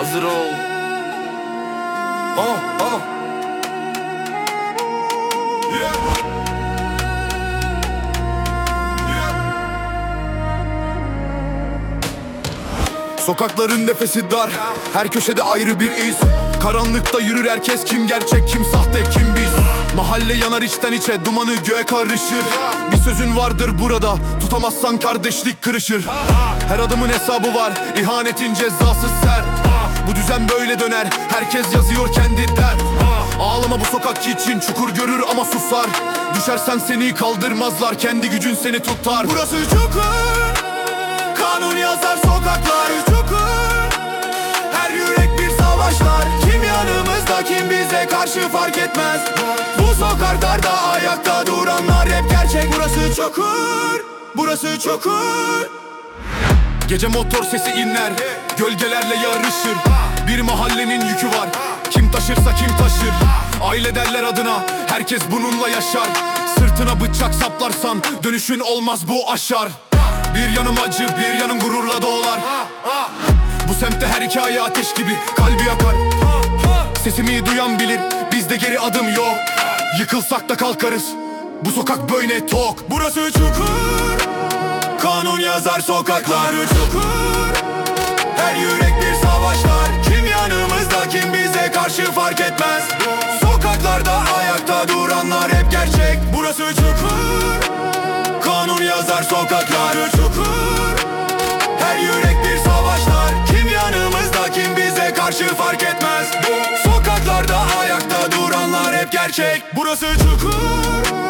Hazır ol. Sokakların nefesi dar, her köşede ayrı bir iz. Karanlıkta yürür herkes, kim gerçek kim sahte kim biz. Mahalle yanar içten içe, dumanı göğe karışır. Bir sözün vardır burada, tutamazsan kardeşlik kırışır. Her adımın hesabı var, ihanetin cezası sert. Bu düzen böyle döner, herkes yazıyor kendi dert. Ağlama bu sokak için, çukur görür ama susar. Düşersen seni kaldırmazlar, kendi gücün seni tutar. Burası çukur, kanun yazar sokaklar çukur. Her yürek bir savaşlar, kim yanımızda kim bize karşı fark etmez. Bu sokaklarda ayakta duranlar hep gerçek. Burası çukur, burası çukur. Gece motor sesi inler, gölgelerle yarışır. Bir mahallenin yükü var, kim taşırsa kim taşır. Aile derler adına, herkes bununla yaşar. Sırtına bıçak saplarsan dönüşün olmaz, bu aşar. Bir yanım acı, bir yanım gururla dolar. Bu semtte her hikaye ateş gibi kalbi yakar. Sesimi duyan bilir, bizde geri adım yok. Yıkılsak da kalkarız, bu sokak böyle tok. Burası çukur, kanun yazar sokaklar çukur. Her yürek bir savaşlar, kim yanımızda kim bize karşı fark etmez. Sokaklarda ayakta duranlar hep gerçek. Burası çukur, kanun yazar sokaklar çukur. Her yürek bir savaşlar, kim yanımızda kim bize karşı fark etmez. Sokaklarda ayakta duranlar hep gerçek. Burası çukur.